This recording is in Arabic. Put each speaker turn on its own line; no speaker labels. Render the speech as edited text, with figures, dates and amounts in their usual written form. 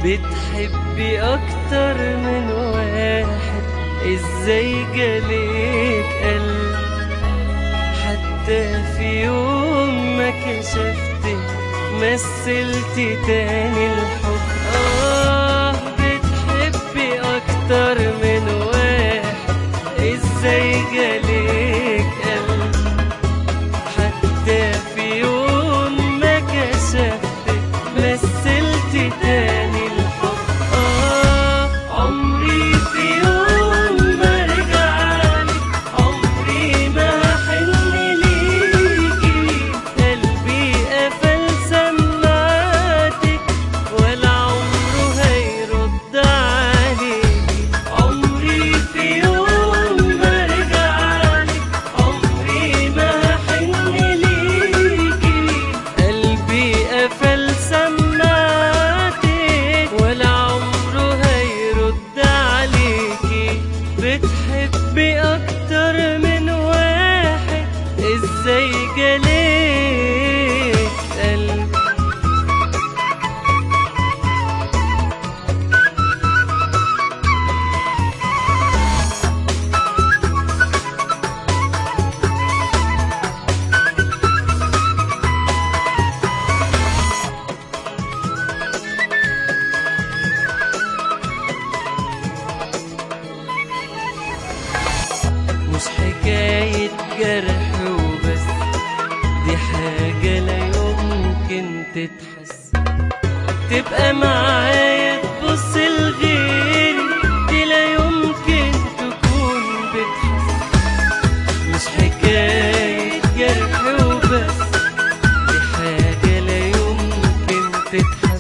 بتحبي اكتر من واحد، ازاي جالك قلب؟ حتى في يوم ما كشفتي مثلتي تاني الحب. بتحبي اكتر من واحد، ازاي جالك قلب؟ حتى في يوم ما كشفتي مثلتي تاني الحب. عمري في يوم ما رجعلك، عمري ما هحن ليكي، قلبي قفل سماعاتك ولا عمره هيرد عليكي. عمري في يوم ما رجعلك، عمري ما هحن ليكي، قلبي قفل سماعاتك ولا عمره هيرد عليكي. بتحبي اكتر من واحد، ازاي جالك قلب؟ مش حكاية جرح وبس، دي حاجة لا يمكن تتحس. تبقى معايا تبص لغيري، دي لا يمكن تكون بتحس. مش حكاية جرح وبس، دي حاجة لا يمكن تتحس.